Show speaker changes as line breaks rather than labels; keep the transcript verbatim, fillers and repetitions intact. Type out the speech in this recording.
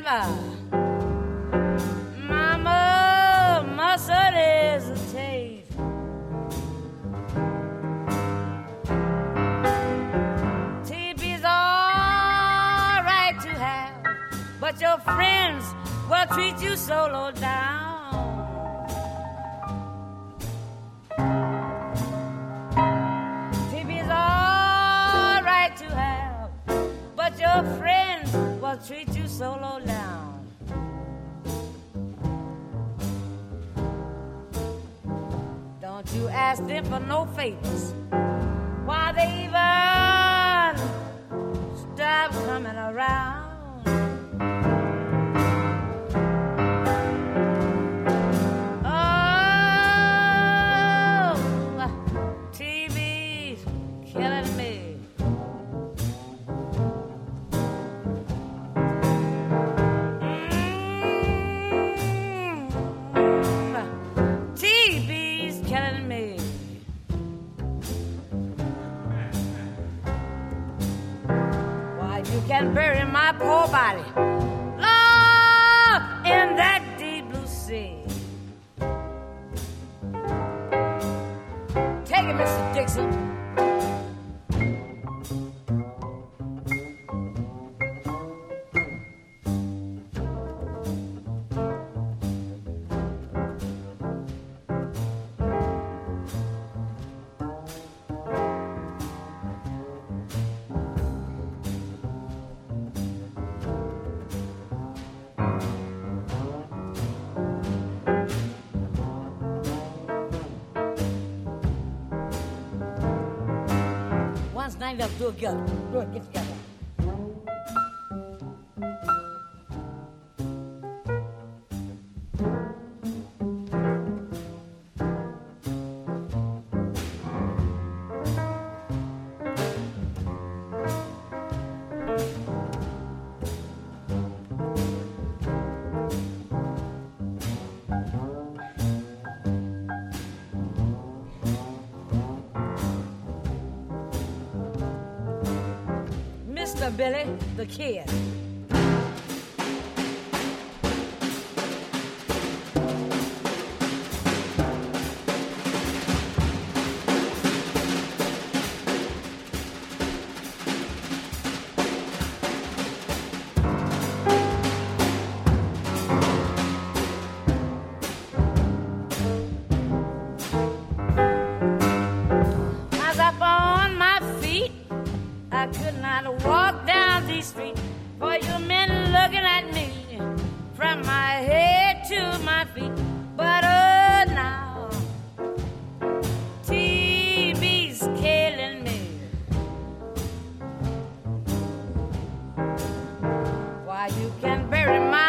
fever. Mama mustn't hesitate. T B's all right to have, but your friends will treat you so low down. T B's all right to have, but your friends will treat you so low down. Don't you ask them for no favors. Why they even stop coming around? Oh, T V's killing me. Mm, T V's killing me. Why, you can bury my poor body, Lord, in that deep blue sea. Take it, Mister Dixon. Once night, let's do it together. Do it, get together. Mister Billy the Kid. As I found my feet, I could not walk down the street, for you men looking at me from my head to my feet. But oh, now T V's killing me. Why, you can bury my